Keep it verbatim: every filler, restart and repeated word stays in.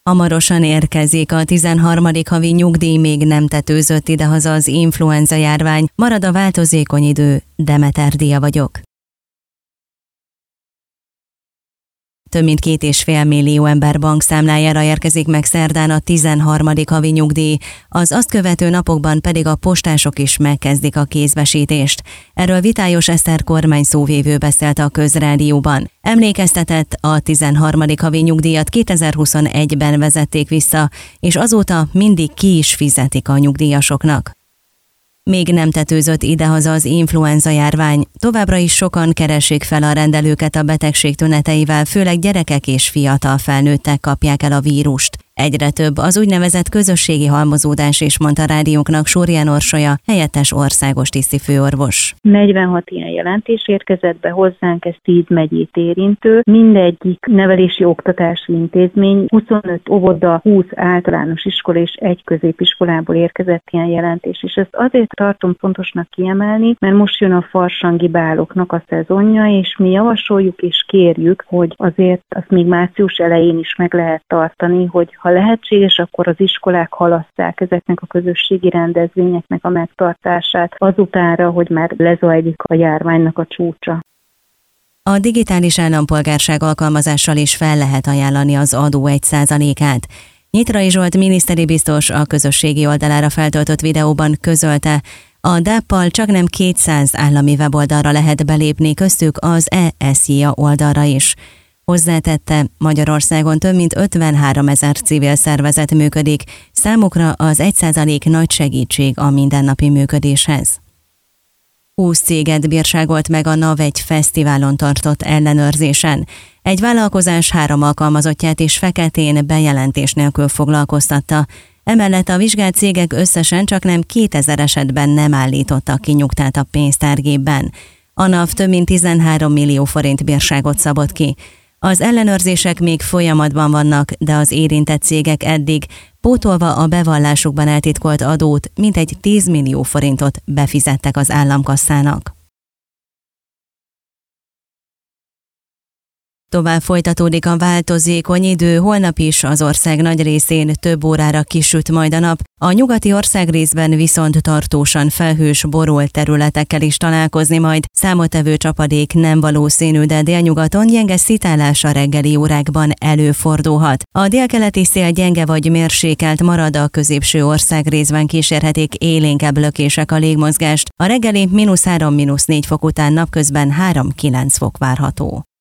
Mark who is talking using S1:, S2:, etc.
S1: Hamarosan érkezik a tizenharmadik havi nyugdíj, még nem tetőzött idehaza az influenza járvány, marad a változékony idő, Demeter Dia vagyok. Több mint két és fél millió ember bankszámlájára érkezik meg szerdán a tizenharmadik havi nyugdíj, az azt követő napokban pedig a postások is megkezdik a kézbesítést. Erről Vitályos Eszter kormányszóvivő beszélt a Közrádióban. Emlékeztetett, a tizenharmadik havi nyugdíjat kétezer-huszonegyben vezették vissza, és azóta mindig ki is fizetik a nyugdíjasoknak. Még nem tetőzött idehaza az influenza járvány, továbbra is sokan keresik fel a rendelőket a betegség tüneteivel, főleg gyerekek és fiatal felnőttek kapják el a vírust. Egyre több az úgynevezett közösségi halmozódás is, mondta rádiónknak Súrján Orsolya, helyettes országos tisztifőorvos.
S2: negyvenhat ilyen jelentés érkezett be hozzánk, ez tíz megyét érintő. Mindegyik nevelési oktatási intézmény, huszonöt óvoda, húsz általános iskola és egy középiskolából érkezett ilyen jelentés. És ezt azért tartom fontosnak kiemelni, mert most jön a farsangi báloknak a szezonja, és mi javasoljuk és kérjük, hogy azért azt még március elején is meg lehet tartani, hogy ha lehetséges, akkor az iskolák halasszák ezeknek a közösségi rendezvényeknek a megtartását azutánra, hogy már lezajlik a járványnak a csúcsa.
S1: A digitális állampolgárság alkalmazással is fel lehet ajánlani az adó egy százalékát. Nyitrai Zsolt miniszteri biztos a közösségi oldalára feltöltött videóban közölte, a dáppal csaknem kétszáz állami weboldalra lehet belépni, köztük az e es jé á oldalra is. Hozzátette, Magyarországon több mint ötvenháromezer civil szervezet működik, számukra az egy százalék nagy segítség a mindennapi működéshez. húsz céget bírságolt meg a NAV egy fesztiválon tartott ellenőrzésen. Egy vállalkozás három alkalmazottját is feketén bejelentés nélkül foglalkoztatta. Emellett a vizsgált cégek összesen csaknem kétezer esetben nem állítottak ki nyugtát a pénztárgépben. A NAV több mint tizenhárom millió forint bírságot szabott ki. Az ellenőrzések még folyamatban vannak, de az érintett cégek eddig, pótolva a bevallásukban eltitkolt adót, mintegy tíz millió forintot befizettek az államkasszának. Tovább folytatódik a változékony idő, holnap is az ország nagy részén több órára kisüt majd a nap, a nyugati országrészben viszont tartósan felhős, borolt területekkel is találkozni majd, számottevő csapadék nem valószínű, de délnyugaton gyenge szitálás a reggeli órákban előfordulhat. A délkeleti szél gyenge vagy mérsékelt marad, a középső országrészben kísérhetik élénkebb lökések a légmozgást, a reggeli mínusz három mínusz négy fok után napközben három kilenc fok várható.